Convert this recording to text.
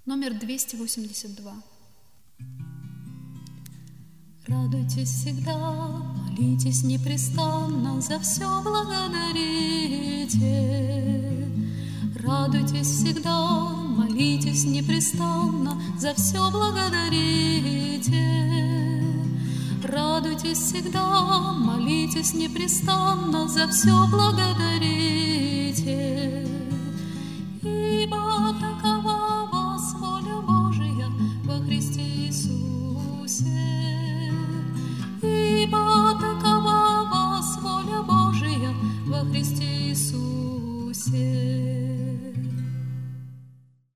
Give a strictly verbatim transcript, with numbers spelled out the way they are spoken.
Номер двести восемьдесят два. Радуйтесь всегда, молитесь непрестанно, за все благодарите. Радуйтесь всегда, молитесь непрестанно, за все благодарите. Радуйтесь всегда, молитесь непрестанно, за все благодарите. Ибо такая